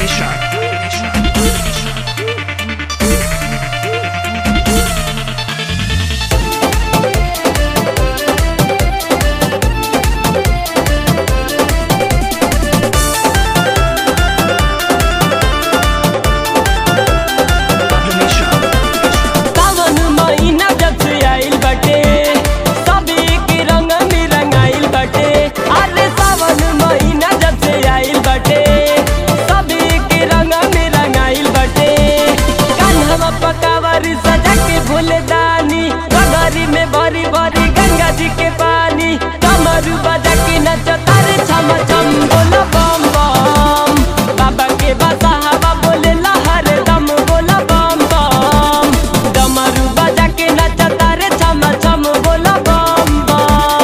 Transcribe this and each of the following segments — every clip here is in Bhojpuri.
भरी भरी गंगा जी के पानी कमरू बजा के नचता रे छम छम बोला बम बम बाबा के बासा हवा बोले लहर दम बोला बम बम डमरू बजा के नचता रे छम छम बोला बम बम।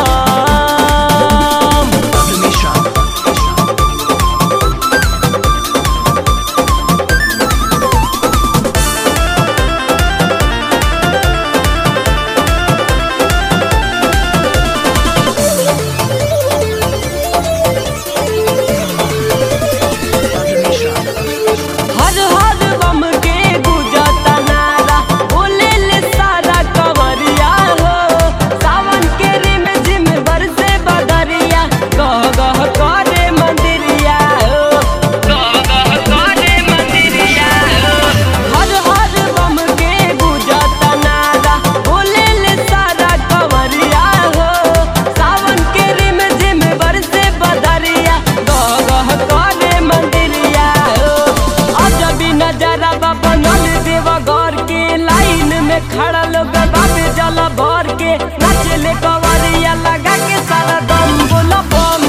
खड़ा लोग बाबे जला भर के नाचले कवरिया लगा के सारा दम बोला बम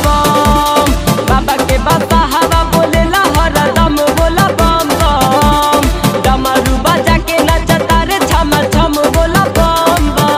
बम बाबा के बासा हवा बोले लहर दम बोला बम बम डमरू बजा के नचता रे छम छम बोला बम बम।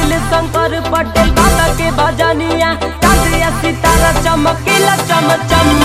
शंकर पटेल बाबा के भजनिया सितारा चमकेला चम चम।